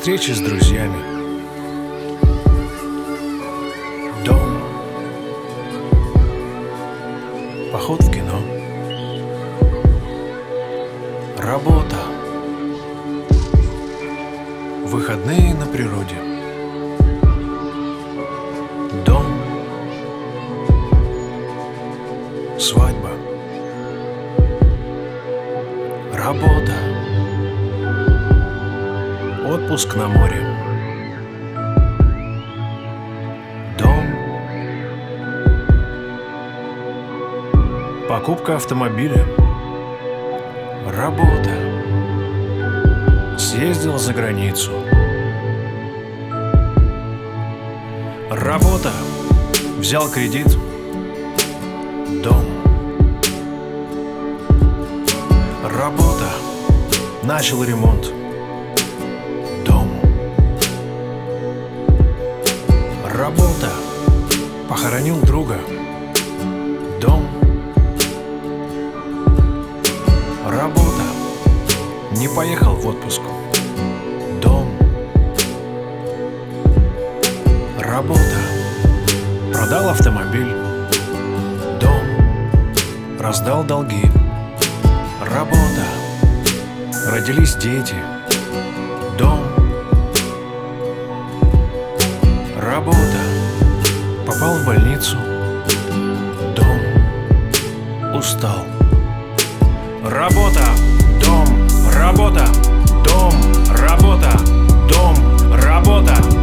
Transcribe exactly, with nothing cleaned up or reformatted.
встречи с друзьями, дом, поход в кино, работа, выходные на природе, дом, свадьба, работа, отпуск на море, дом, покупка автомобиля, работа, съездил за границу, работа, взял кредит, дом, работа, начал ремонт, дом, работа, похоронил друга, дом, работа, не поехал в отпуск, дом, работа, продал автомобиль, дом, раздал долги, работа, родились дети, дом, работа, попал в больницу, дом, устал, работа, дом, работа, дом, работа, дом, работа.